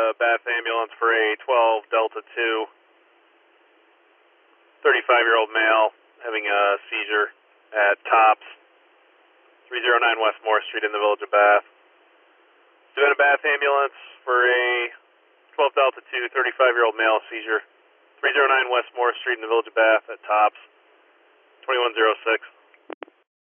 Bath ambulance for a 12 Delta 2, 35-year-old male having a seizure at Tops, 309 West Moore Street in the Village of Bath. Doing a Bath ambulance for a 12 Delta 2, 35-year-old male seizure, 309 West Moore Street in the Village of Bath at Tops, 2106.